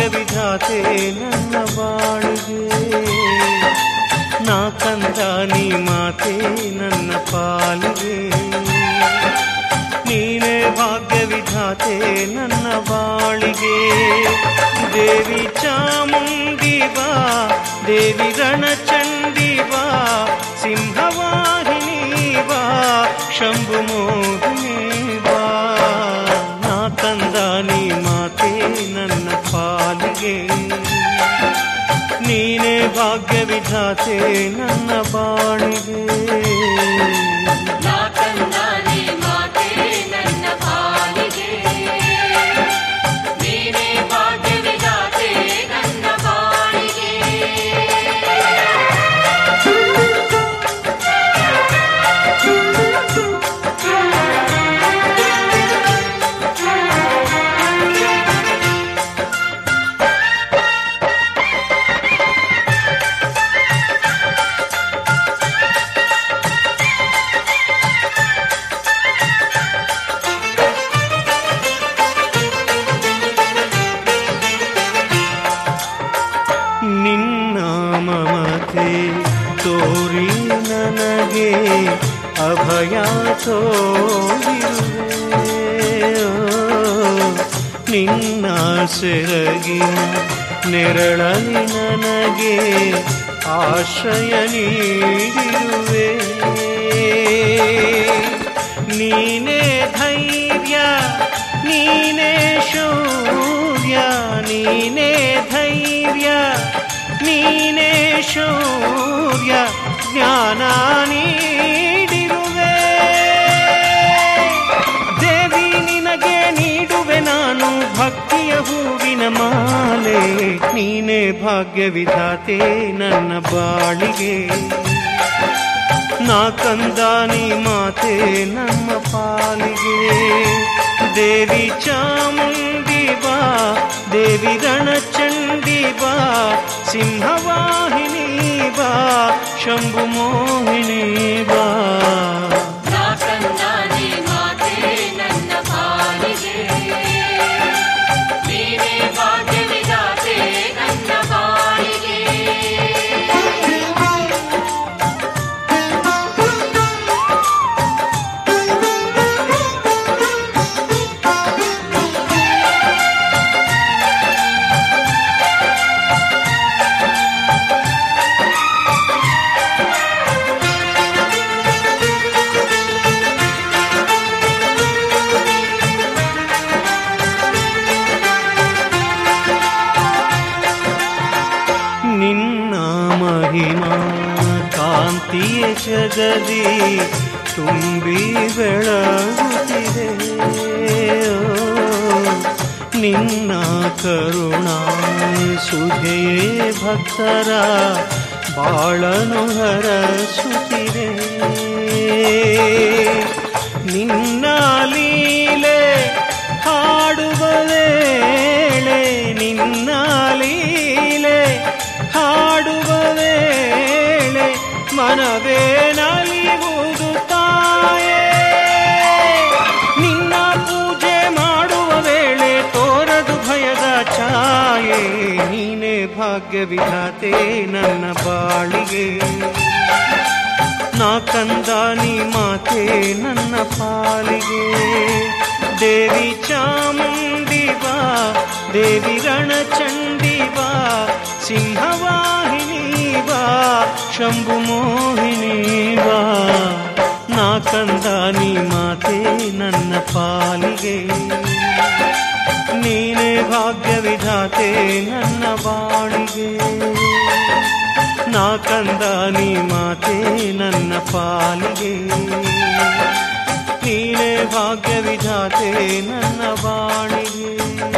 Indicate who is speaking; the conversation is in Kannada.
Speaker 1: ವಿಧಾತೆ ನನ್ನ ಬಾಳಿಗೆ. ನಾ ಕಂದ ನೀ ಮಾತೆ ನನ್ನ ಪಾಲಿಗೆ. ನೀನೇ ಭಾಗ್ಯ ವಿಧಾತೆ ನನ್ನ ಬಾಳಿಗೆ. ದೇವಿ ಚಾಮುಂಡಿ ಬಾ, ದೇವಿ ರಣಚಂಡಿ ಬಾ, ಸಿಂಹವಾಹಿನಿ ಬಾ, ಶಂಭು ಮೋಹಿನಿ ಬಾ. ನಾ ಕಂದ ನೀ ಮಾತೆ ನನ್ನ ಪಾಲಿಗೆ. ನೀನೇ ಭಾಗ್ಯ ವಿಧಾತೆ ನನ್ನ ಬಾಳಿಗೆ. ತೋರಿ ನನಗೆ ಅಭಯ ತೋರಿರುವೆ. ನಿನ್ನ ಸೆರಗಿನ ನೆರಳಲಿ ನನಗೆ ಆಶ್ರಯ ನೀಡಿರುವೆ. ನೀನೇ ಧೈರ್ಯ, ನೀನೇ ಶೌರ್ಯ, ನೀನೇ ಧೈರ್ಯ, ನೀನೇ ಶೌರ್ಯ, ಜ್ಞಾನ ನೀಡಿರುವೆ. ದೇವಿ ನಿನಗೆ ನೀಡುವೆ ನಾನು ಭಕ್ತಿಯ ಹೂವಿನ ಮಾಲೆ. ನೀನೇ ಭಾಗ್ಯ ವಿಧಾತೆ ನನ್ನ ಬಾಳಿಗೆ. ನಾ ಕಂದ ನೀ ಮಾತೆ ನಮ್ಮ ಪಾಲಿಗೆ. ದೇವಿ ಚಾಮುಂಡಿ ಬಾ, ದೇವಿ ರಣಚಂಡಿ ಬಾ, ಸಿಂಹವಾಹಿನಿ ಬಾ, ಶಂಭು ಮೋಹಿನಿ ಬಾ. ನಿನ್ನ ಮಹಿಮಾ ಕಾಂತಿಯ ಜಗದಿ ತುಂಬಿ ಬೆಳಗುತ್ತಿದೆ. ನಿನ್ನ ಕರುಣಾ ಸುಧೆಯೇ ಭಕ್ತರ ಬಾಳನು ಹರಸುತ್ತಿದೆ. ನಿನ್ನ ಲೀಲೆ ಹಾಡುವ ವೇಳೆ, ನಿನ್ನ ಲೀಲೆ ಹಾಡುವ ವೇಳೆ ಮನವೇ ನಲಿಯುವುದು ತಾಯೇ. ನಿನ್ನ ಪೂಜೆ ಮಾಡುವ ವೇಳೆ ತೋರದು ಭಯದ ಛಾಯೆ. ನೀನೇ ಭಾಗ್ಯ ವಿಧಾತೆ ನನ್ನ ಬಾಳಿಗೆ. ನಾ ಕಂದ ನೀ ಮಾತೆ ನನ್ನ ಪಾಲಿಗೆ. ದೇವಿ ಚಾಮುಂಡಿ ಬಾ, ದೇವಿ ರಣಚಂಡಿ ಬಾ, ಸಿಂಹವಾಹಿನಿ ಬಾ, ಶಂಭು ಮೋಹಿನಿ ಬಾ. ನಾ ಕಂದ ನೀ ಮಾತೆ ನನ್ನ ಪಾಲಿಗೆ. ನೀನೇ ಭಾಗ್ಯ ವಿಧಾತೆ ನನ್ನ ಬಾಳಿಗೆ. ನಾ ಕಂದ ನೀ ಮಾತೆ ನನ್ನ ಪಾಲಿಗೆ. ನೀನೇ ಭಾಗ್ಯ ವಿಧಾತೆ ನನ್ನ ಬಾಳಿಗೆ.